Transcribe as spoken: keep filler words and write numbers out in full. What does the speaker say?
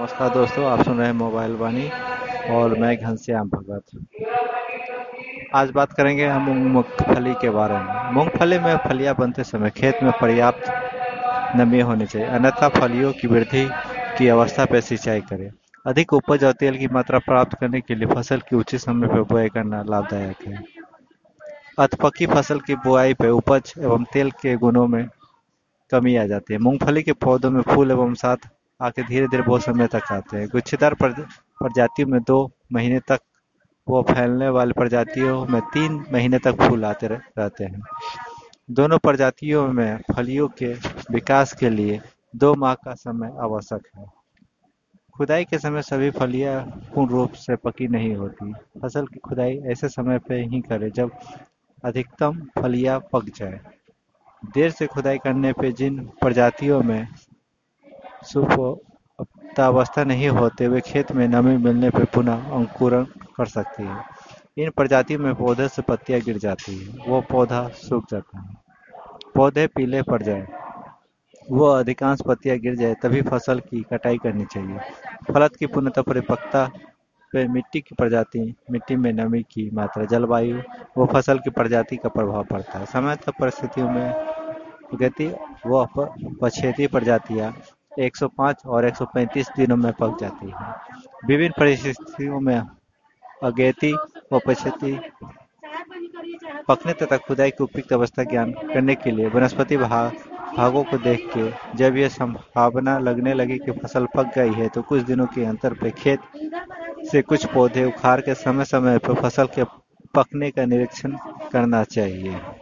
नमस्कार दोस्तों, आप सुन रहे हैं मोबाइल वाणी और मैं घनश्याम भगत। आज बात करेंगे हम मूंगफली के बारे में। मूंगफली में फलियां बनते समय खेत में पर्याप्त नमी होनी चाहिए, अन्यथा फलियों की वृद्धि की अवस्था पर सिंचाई करें। अधिक उपज और तेल की मात्रा प्राप्त करने के लिए फसल की उचित समय पर बुआई करना लाभदायक है। अधपकी फसल की बुआई पर उपज एवं तेल के गुणों में कमी आ जाती है। मूंगफली के पौधों में फूल एवं साथ आके धीरे धीरे बहुत समय तक आते हैं। गुच्छेदार प्रज- प्रजातियों में दो महीने तक व फैलने वाली प्रजातियों में तीन महीने तक फूल आते रह- रहते हैं। दोनों प्रजातियों में फलियों के विकास के लिए दो माह का समय आवश्यक है। खुदाई के समय सभी फलियां पूर्ण रूप से पकी नहीं होती। फसल की खुदाई ऐसे समय पे ही करें जब अधिकतम फलियां पक जाए। देर से खुदाई करने पे जिन प्रजातियों में सुपुष्टावस्था नहीं होते, वे खेत में नमी मिलने पर पुनः अंकुरण कर सकती है। इन प्रजातियों में पौधे से पत्तियां गिर जाती है, वो पौधा सूख जाता है। पौधे पीले पड़ जाए, वो अधिकांश पत्तियां गिर जाए तभी फसल की कटाई करनी चाहिए। फलत की पूर्णतः परिपक्वता पे मिट्टी की प्रजाति, मिट्टी में नमी की मात्रा, जलवायु व फसल की प्रजाति का प्रभाव पड़ता है। समय तक परिस्थितियों में गति व पछेती प्रजातियां एक सौ पाँच और एक सौ पैंतीस दिनों में पक जाती हैं। विभिन्न परिस्थितियों में अगेती व पछेती पकने तथा खुदाई की उपयुक्त अवस्था ज्ञान करने के लिए वनस्पति भाग भागों को देख के जब यह संभावना लगने लगी कि फसल पक गई है तो कुछ दिनों के अंतर पे खेत से कुछ पौधे उखाड़ के समय समय पर फसल के पकने का निरीक्षण करना चाहिए।